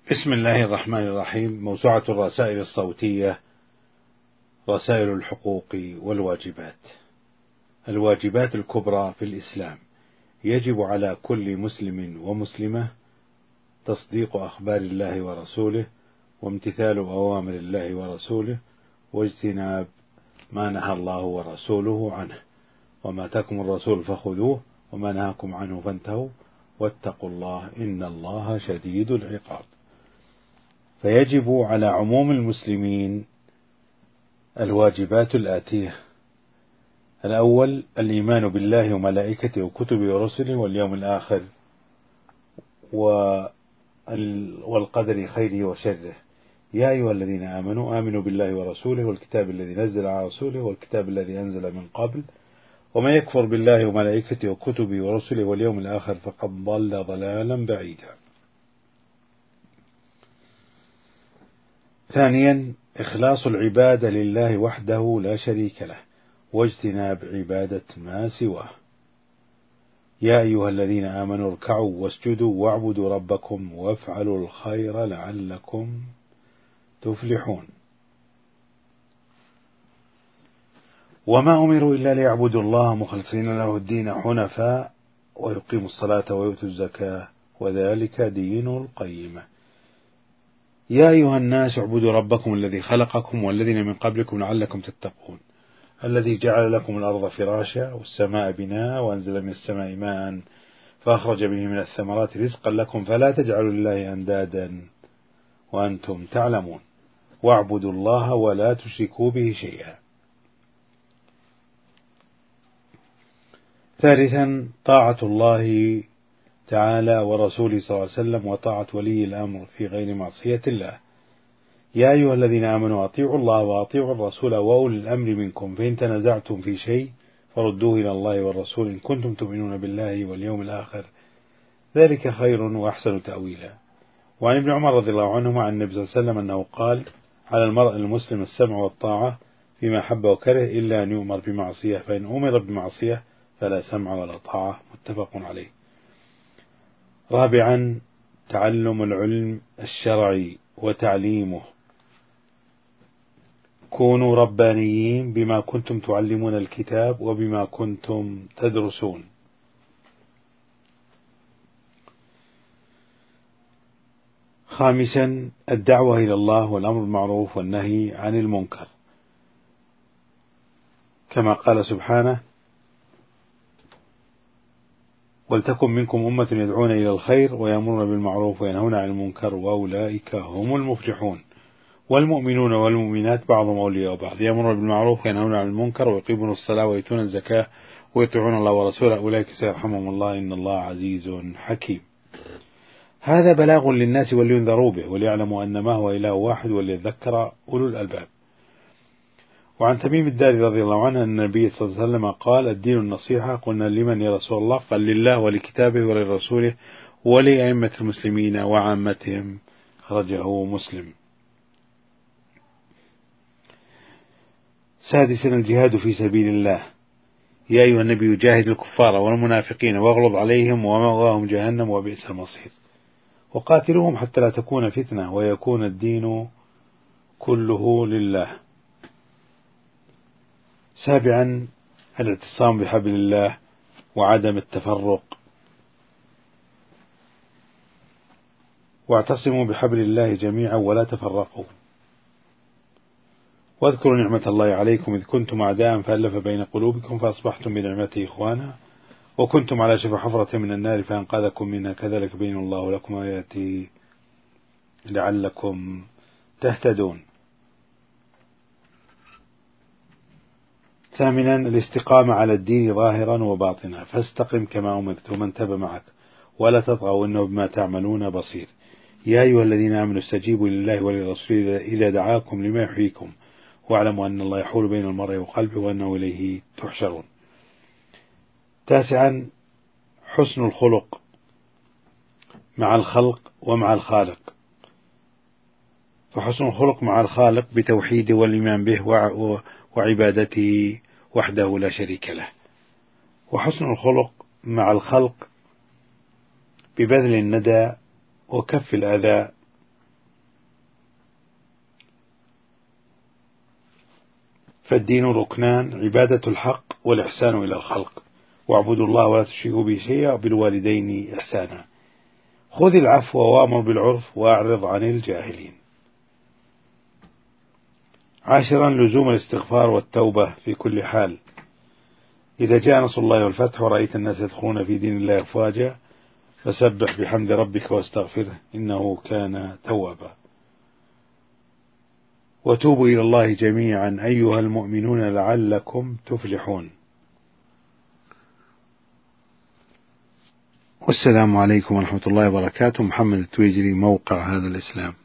بسم الله الرحمن الرحيم. موسوعة الرسائل الصوتية، رسائل الحقوق والواجبات. الواجبات الكبرى في الإسلام: يجب على كل مسلم ومسلمة تصديق أخبار الله ورسوله، وامتثال أوامر الله ورسوله، واجتناب ما نهى الله ورسوله عنه، وما آتاكم الرسول فخذوه وما نهاكم عنه فانتهوا واتقوا الله إن الله شديد العقاب. فيجب على عموم المسلمين الواجبات الآتية: الأول الإيمان بالله وملائكته وكتبه ورسله واليوم الآخر والقدر خيره وشره. يا أيها الذين آمنوا بالله ورسوله والكتاب الذي نزل على رسوله والكتاب الذي أنزل من قبل، ومن يكفر بالله وملائكته وكتبه ورسله واليوم الآخر فقد ضل ضلالا بعيدا. ثانيا إخلاص العبادة لله وحده لا شريك له، واجتناب عبادة ما سواه. يا أيها الذين آمنوا اركعوا واسجدوا واعبدوا ربكم وافعلوا الخير لعلكم تفلحون. وما أمروا إلا ليعبدوا الله مخلصين له الدين حنفاء ويقيموا الصلاة ويؤتوا الزكاة وذلك دين القيمة. يا أيها الناس اعبدوا ربكم الذي خلقكم والذين من قبلكم لعلكم تتقون، الذي جعل لكم الأرض فراشا والسماء بناء وأنزل من السماء ماء فأخرج به من الثمرات رزقا لكم فلا تجعلوا لله أندادا وأنتم تعلمون، واعبدوا الله ولا تشركوا به شيئا. ثالثا طاعة الله تعالى ورسوله صلى الله عليه وسلم وطاعة ولي الأمر في غير معصية الله. يا أيها الذين آمنوا أطيعوا الله وأطيعوا الرسول وأولي الأمر منكم، فإن تنازعتم في شيء فردوه إلى الله والرسول إن كنتم تؤمنون بالله واليوم الآخر، ذلك خير وأحسن تأويلا. وعن ابن عمر رضي الله عنهما عن النبي صلى الله عليه وسلم أنه قال: على المرء المسلم السمع والطاعة فيما حب وكره إلا أن يؤمر بمعصية، فإن أمر بمعصية فلا سمع ولا طاعة. متفق عليه. رابعا تعلم العلم الشرعي وتعليمه. كونوا ربانيين بما كنتم تعلمون الكتاب وبما كنتم تدرسون. خامسا الدعوة إلى الله والأمر بالمعروف والنهي عن المنكر، كما قال سبحانه: ولتكن منكم أمة يدعون إلى الخير ويأمرون بالمعروف وينهون عن المنكر وأولئك هم المفلحون. والمؤمنون والمؤمنات بعضهم أولياء بعض، يأمرون بالمعروف وينهون عن المنكر ويقيمون الصلاة ويؤتون الزكاة ويطيعون الله ورسوله أولئك سيرحمهم الله إن الله عزيز حكيم. هذا بلاغ للناس ولينذروا به وليعلموا أن ما هو إله واحد وليذكر أولو الألباب. وعن تميم الداري رضي الله عنه أن النبي صلى الله عليه وسلم قال: الدين النصيحة. قلنا: لمن يا رسول الله؟ قال: لله ولكتابه ولرسوله ولأئمة المسلمين وعامتهم. خرجه مسلم. سادسا الجهاد في سبيل الله. يا أيها النبي جاهد الكفار والمنافقين واغلظ عليهم ومأواهم جهنم وبئس المصير، وقاتلوهم حتى لا تكون فتنة ويكون الدين كله لله. سابعا الاعتصام بحبل الله وعدم التفرق. واعتصموا بحبل الله جميعا ولا تفرقوا. واذكروا نعمة الله عليكم إذ كنتم أعداء فألف بين قلوبكم فأصبحتم بنعمته إخوانا وكنتم على شفا حفرة من النار فأنقذكم منها كذلك يبين الله لكم آياته لعلكم تهتدون. ثامنا الاستقامة على الدين ظاهرا وباطنا، فاستقم كما أمرت ومن تاب معك ولا تطغوا إنه بما تعملون بصير. يا أيها الذين آمنوا استجيبوا لله وللرسول إذا دعاكم لما يحييكم واعلموا أن الله يحول بين المرء وقلبه وأنه إليه تحشرون. تاسعا حسن الخلق مع الخلق ومع الخالق، فحسن الخلق مع الخالق بتوحيده والإيمان به وعبادته وحده لا شريك له، وحسن الخلق مع الخلق ببذل الندى وكف الأذى فالدين ركنان: عبادة الحق والإحسان إلى الخلق، واعبدوا الله ولا تشركوا به شيئا وبالوالدين إحسانا. خذ العفو وأمر بالعرف وأعرض عن الجاهلين. 10. لزوم الاستغفار والتوبة في كل حال. إذا جاء نصر الله والفتح ورأيت الناس يدخلون في دين الله أفواجا فسبح بحمد ربك واستغفره إنه كان توابا. وتوبوا إلى الله جميعا أيها المؤمنون لعلكم تفلحون. والسلام عليكم ورحمة الله وبركاته. محمد التويجري، موقع هذا الإسلام.